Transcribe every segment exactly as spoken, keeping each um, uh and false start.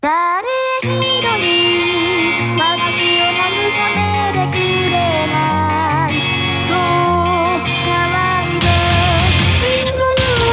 誰一人私を慰めてくれない。そうかわいそうシングル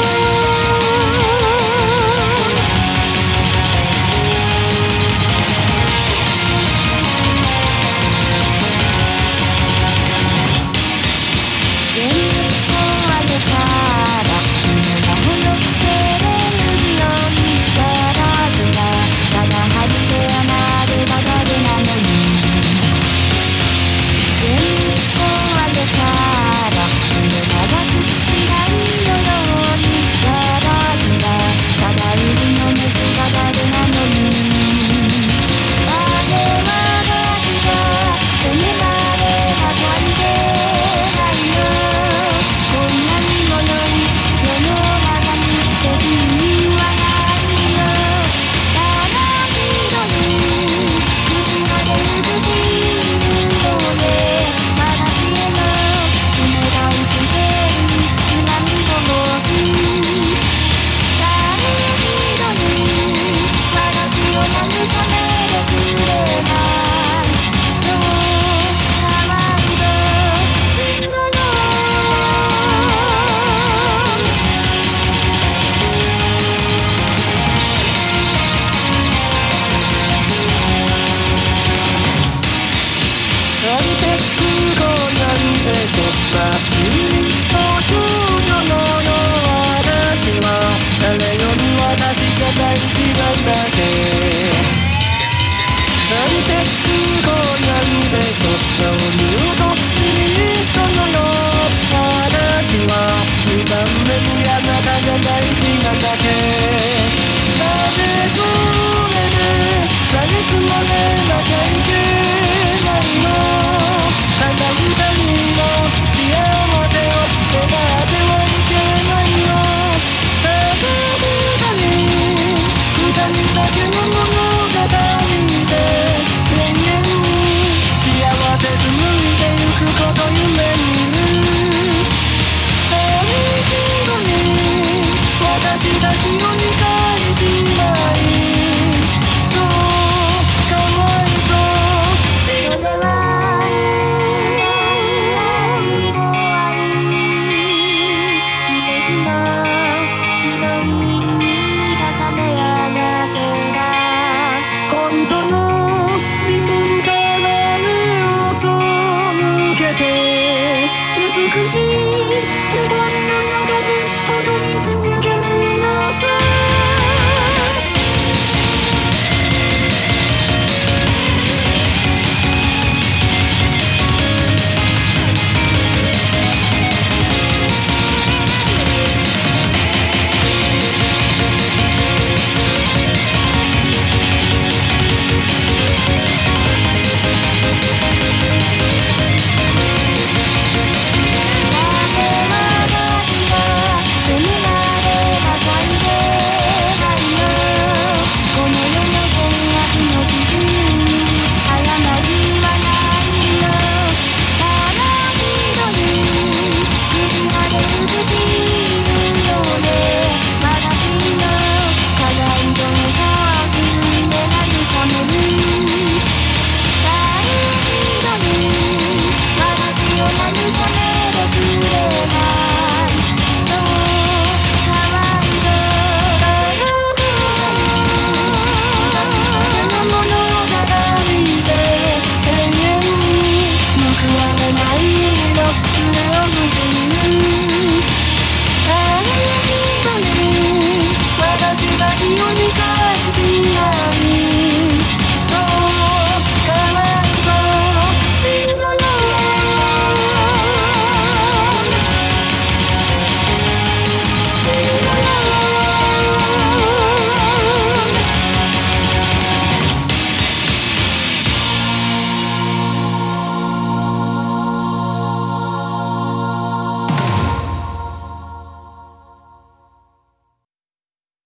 全部壊れたら夢が戻ってるように私がただ外れはなるばかりなのに全部壊れたらそれ長くしないのように私がただ売りの虫ばかりなのにあれ私が責められばかりでないのこんなにも良い世の中に責任はないのただ一人口まで美しい色で私への冷たい視線に恨みを申す誰一人私を慰めてくれないそうかわいそうシングルアリテック語なんでそった君と少女のよ私は誰より私が大事なんだけアリテック語なんでそったを見ると君とのよ私は二番目にあなたが大事なんだけなぜそれで蔑まれなきゃいけないのただ二人の幸せを願ってはいけないのただ二人二人だけの物語で永遠に幸せ紡いでゆくこと夢見る誰一人私たちを理解しないそうかわいそうそれは美しい無言の中で踊り続けるのさ私たちを理解